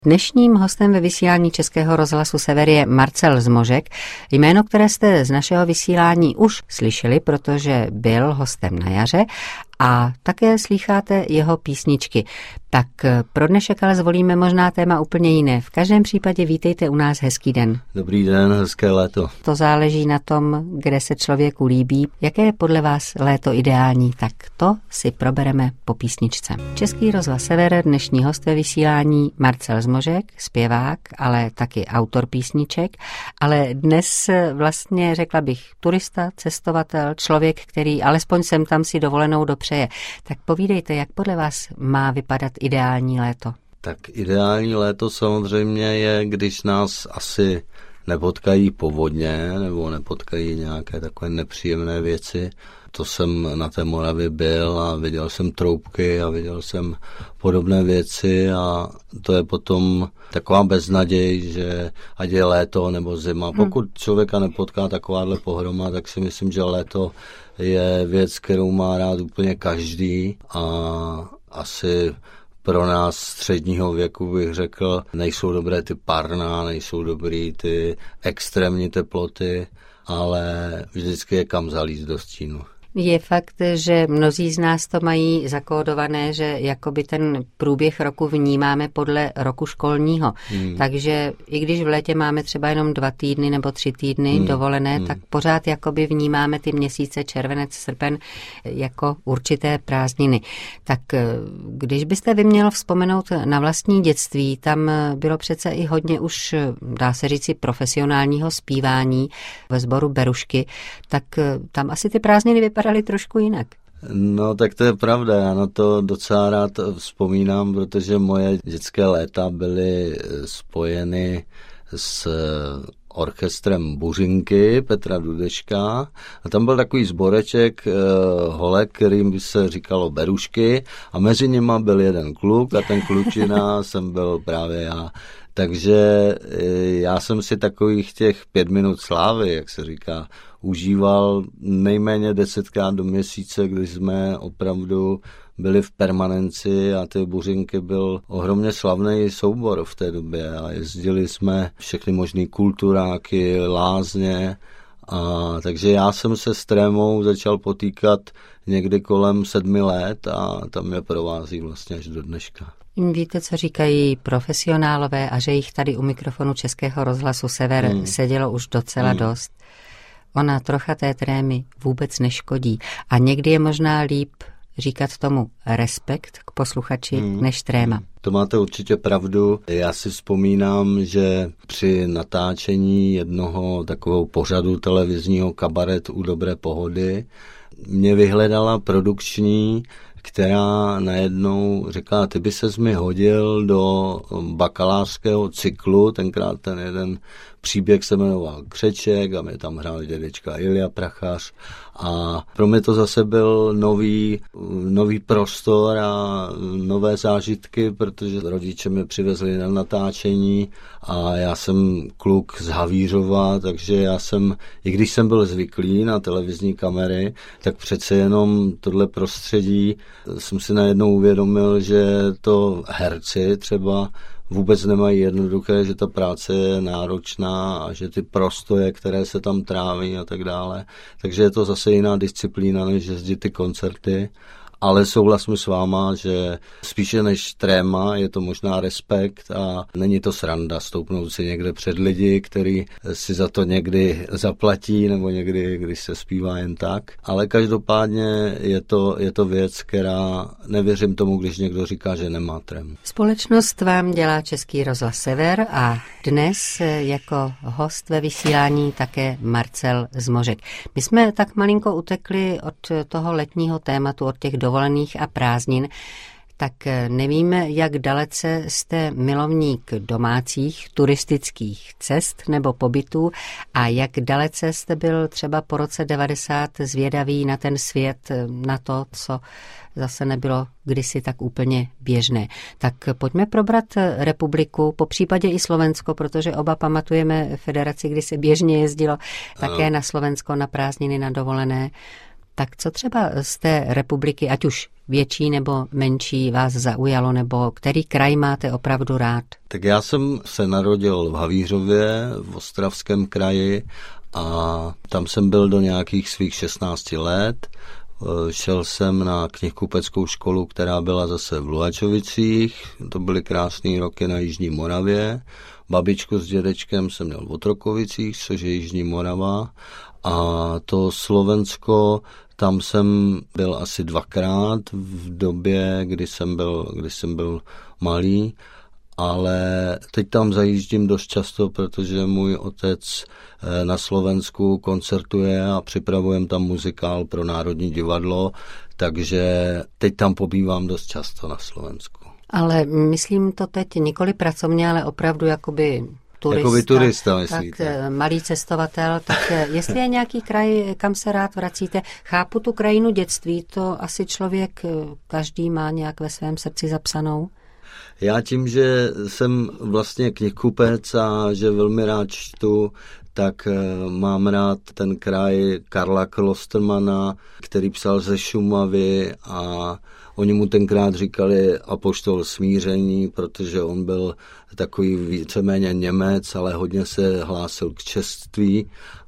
Dnešním hostem ve vysílání Českého rozhlasu Sever je Marcel Zmožek, jméno, které jste z našeho vysílání už slyšeli, protože byl hostem na jaře a také slýcháte jeho písničky. Tak pro dnešek ale zvolíme možná téma úplně jiné. V každém případě vítejte u nás, hezký den. Dobrý den, hezké léto. To záleží na tom, kde se člověku líbí. Jaké je podle vás léto ideální? Tak to si probereme po písničce. Český rozhlas Sever, dnešní host ve vysílání Marcel Zmožek, zpěvák, ale taky autor písniček, ale dnes vlastně řekla bych turista, cestovatel, člověk, který alespoň sem tam si dovolenou dopřeje. Tak povídejte, jak podle vás má vypadat ideální léto? Tak ideální léto samozřejmě je, když nás asi nepotkají povodně nebo nepotkají nějaké takové nepříjemné věci. To jsem na té Moravě byl a viděl jsem troubky a viděl jsem podobné věci a to je potom taková beznaděj, že ať je léto nebo zima. Pokud člověka nepotká takováhle pohroma, tak si myslím, že léto je věc, kterou má rád úplně každý a asi pro nás středního věku bych řekl, nejsou dobré ty parná, nejsou dobrý ty extrémní teploty, ale vždycky je kam zalízt do stínu. Je fakt, že mnozí z nás to mají zakódované, že jakoby ten průběh roku vnímáme podle roku školního. Takže i když v létě máme třeba jenom 2 týdny nebo 3 týdny dovolené, tak pořád jakoby vnímáme ty měsíce červenec, srpen jako určité prázdniny. Tak když byste vy měl vzpomenout na vlastní dětství, tam bylo přece i hodně už, dá se říci, profesionálního zpívání ve sboru Berušky, tak tam asi ty prázdniny vypadaly trošku jinak. No tak to je pravda, já na to docela rád vzpomínám, protože moje dětské léta byly spojeny s orchestrem Buřinky Petra Dudeška a tam byl takový sboreček holek, kterým by se říkalo Berušky a mezi nima byl jeden kluk a ten klučina jsem byl právě já. Takže já jsem si takových těch 5 minut slávy, jak se říká, užíval nejméně 10krát do měsíce, kdy jsme opravdu byli v permanenci a ty Buřinky byl ohromně slavný soubor v té době a jezdili jsme všechny možný kulturáky, lázně takže já jsem se s trémou začal potýkat někdy kolem 7 let a tam mě provází vlastně až do dneška. Víte, co říkají profesionálové a že jich tady u mikrofonu Českého rozhlasu Sever sedělo už docela dost. Ona trocha té trémy vůbec neškodí a někdy je možná líp říkat tomu respekt k posluchači než tréma. To máte určitě pravdu. Já si vzpomínám, že při natáčení jednoho takového pořadu televizního Kabaret u dobré pohody mě vyhledala produkční, která najednou řekla, ty by ses mi hodil do bakalářského cyklu, tenkrát ten jeden příběh se jmenoval Křeček a mě tam hrál dědečka Ilja Prachař a pro mě to zase byl nový prostor a nové zážitky, protože rodiče mě přivezli na natáčení a já jsem kluk z Havířova, takže já jsem, i když jsem byl zvyklý na televizní kamery, tak přece jenom tohle prostředí jsem si najednou uvědomil, že to herci třeba vůbec nemají jednoduché, že ta práce je náročná a že ty prostoje, které se tam tráví a tak dále. Takže je to zase jiná disciplína, než jezdit ty koncerty. Ale souhlasím s váma, že spíše než tréma je to možná respekt a není to sranda stoupnout si někde před lidi, který si za to někdy zaplatí nebo někdy, když se zpívá jen tak. Ale každopádně je to věc, která nevěřím tomu, když někdo říká, že nemá trém. Společnost vám dělá Český rozhlas Sever a dnes jako host ve vysílání také Marcel Zmožek. My jsme tak malinko utekli od toho letního tématu, od těch dovolených a prázdnin, tak nevím, jak dalece jste milovník domácích turistických cest nebo pobytů a jak dalece jste byl třeba po roce 90 zvědavý na ten svět, na to, co zase nebylo kdysi tak úplně běžné. Tak pojďme probrat republiku, popřípadě i Slovensko, protože oba pamatujeme federaci, kdy se běžně jezdilo také na Slovensko na prázdniny, na dovolené. Tak co třeba z té republiky, ať už větší nebo menší, vás zaujalo, nebo který kraj máte opravdu rád? Tak já jsem se narodil v Havířově, v Ostravském kraji, a tam jsem byl do nějakých svých 16 let. Šel jsem na knihkupeckou školu, která byla zase v Luhačovicích. To byly krásné roky na Jižní Moravě. Babičku s dědečkem jsem měl v Otrokovicích, což je Jižní Morava. A to Slovensko, tam jsem byl asi 2krát v době, kdy jsem byl malý. Ale teď tam zajíždím dost často, protože můj otec na Slovensku koncertuje a připravujeme tam muzikál pro Národní divadlo, takže teď tam pobývám dost často na Slovensku. Ale myslím to teď nikoli pracovně, ale opravdu jakoby turista, myslíte? Tak malý cestovatel, tak jestli je nějaký kraj, kam se rád vracíte, chápu tu krajinu dětství, to asi člověk každý má nějak ve svém srdci zapsanou. Já tím, že jsem vlastně knihkupec a že velmi rád čtu, tak mám rád ten kraj Karla Klostermana, který psal ze Šumavy a oni mu tenkrát říkali apoštol smíření, protože on byl takový víceméně Němec, ale hodně se hlásil k čestství.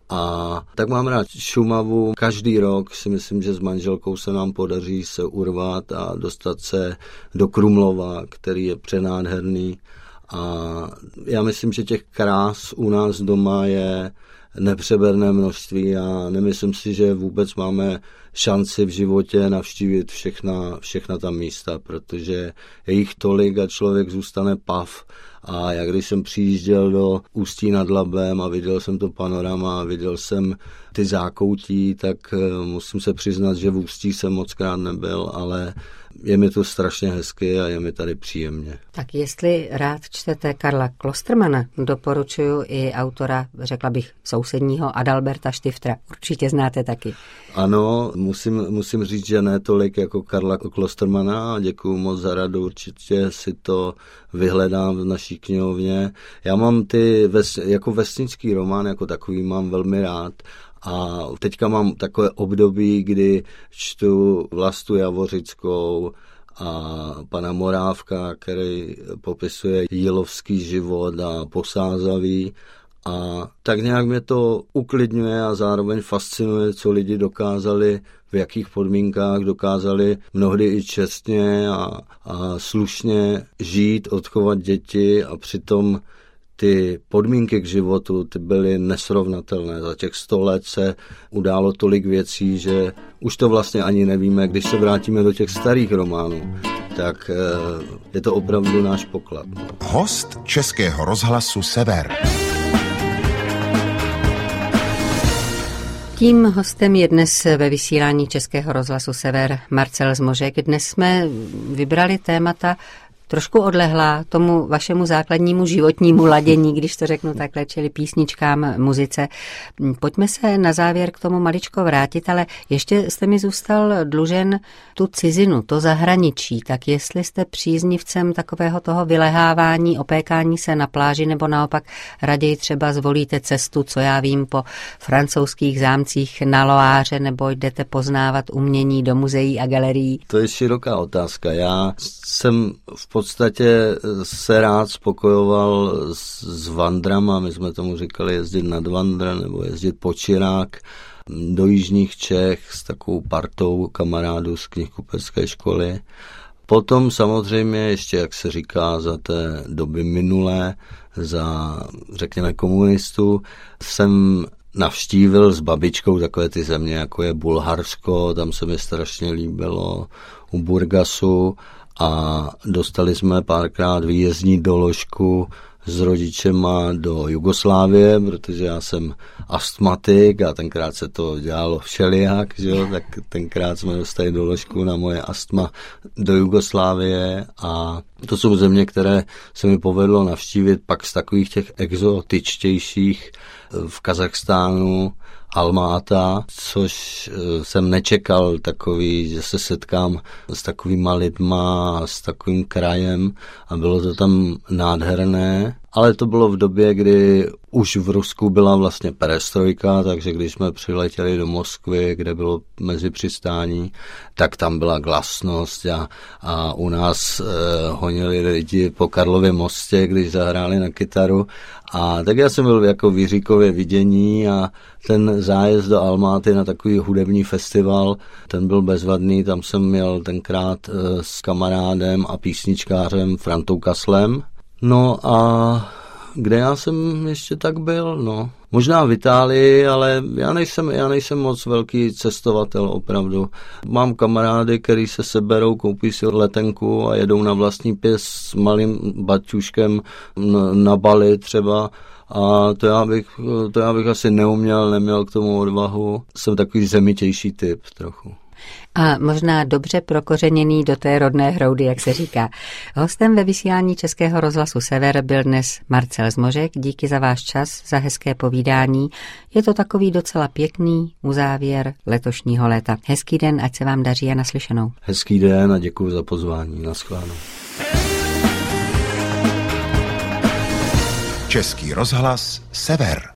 A tak mám rád Šumavu. Každý rok si myslím, že s manželkou se nám podaří se urvat a dostat se do Krumlova, který je přenádherný. A já myslím, že těch krás u nás doma je nepřeberné množství a nemyslím si, že vůbec máme šanci v životě navštívit všechna ta místa, protože je jich tolik a člověk zůstane pav. A já když jsem přijížděl do Ústí nad Labem a viděl jsem to panorama a viděl jsem ty zákoutí, tak musím se přiznat, že v Ústí jsem mockrát nebyl, ale je mi to strašně hezky a je mi tady příjemně. Tak jestli rád čtete Karla Klostermana, doporučuji i autora, řekla bych, sousedního Adalberta Štiftera. Určitě znáte taky. Ano, musím říct, že ne tolik jako Karla Klostermana. Děkuju moc za radu, určitě si to vyhledám v naší knihovně. Já mám jako vesnický román, jako takový mám velmi rád. A teďka mám takové období, kdy čtu Vlastu Javořickou a pana Morávka, který popisuje jílovský život a Posázavý. A tak nějak mě to uklidňuje a zároveň fascinuje, co lidi dokázali, v jakých podmínkách dokázali mnohdy i čestně a slušně žít, odchovat děti a přitom ty podmínky k životu, ty byly nesrovnatelné. Za těch 100 let se událo tolik věcí, že už to vlastně ani nevíme. Když se vrátíme do těch starých románů, tak je to opravdu náš poklad. Host Českého rozhlasu Sever. Tím hostem je dnes ve vysílání Českého rozhlasu Sever Marcel Zmožek. Dnes jsme vybrali témata trošku odlehlá tomu vašemu základnímu životnímu ladění, když to řeknu takhle, čili písničkám, muzice. Pojďme se na závěr k tomu maličko vrátit, ale ještě jste mi zůstal dlužen tu cizinu, to zahraničí. Tak jestli jste příznivcem takového toho vylehávání, opékání se na pláži, nebo naopak raději třeba zvolíte cestu, co já vím, po francouzských zámcích na Loáře, nebo jdete poznávat umění do muzeí a galerií? To je široká otázka. Já jsem v podstatě se rád spokojoval s vandrama, my jsme tomu říkali jezdit nad vandra nebo jezdit po Čirák do jižních Čech s takovou partou kamarádů z knihkupecké školy. Potom samozřejmě ještě, jak se říká, za té doby minulé, za řekněme komunistů, jsem navštívil s babičkou takové ty země, jako je Bulharsko, tam se mi strašně líbilo, u Burgasu, a dostali jsme párkrát výjezdní doložku s rodičema do Jugoslávie, protože já jsem astmatik a tenkrát se to dělalo všelijak, že jo? Tak tenkrát jsme dostali doložku na moje astma do Jugoslávie a to jsou země, které se mi povedlo navštívit pak z takových těch exotičtějších v Kazachstánu, Almáta, což jsem nečekal takový, že se setkám s takovýma lidma a s takovým krajem a bylo to tam nádherné ale to bylo v době, kdy už v Rusku byla vlastně perestrojka, takže když jsme přiletěli do Moskvy, kde bylo mezi přistání, tak tam byla glasnost a u nás honili lidi po Karlově mostě, když zahráli na kytaru. A tak já jsem byl jako v Jiříkově vidění a ten zájezd do Almáty na takový hudební festival, ten byl bezvadný, tam jsem měl tenkrát s kamarádem a písničkářem Frantou Kaslem. No a kde já jsem ještě tak byl, no. Možná v Itálii, ale já nejsem moc velký cestovatel opravdu. Mám kamarády, kteří se seberou, koupí si letenku a jedou na vlastní pěst s malým baťuškem na Bali třeba. A to já bych asi neměl k tomu odvahu. Jsem takový zemitější typ trochu. A možná dobře prokořeněný do té rodné hroudy, jak se říká. Hostem ve vysílání Českého rozhlasu Sever byl dnes Marcel Zmořek. Díky za váš čas, za hezké povídání. Je to takový docela pěkný uzávěr letošního léta. Hezký den, ať se vám daří a naslyšenou. Hezký den a děkuji za pozvání. Naschledanou. Český rozhlas Sever.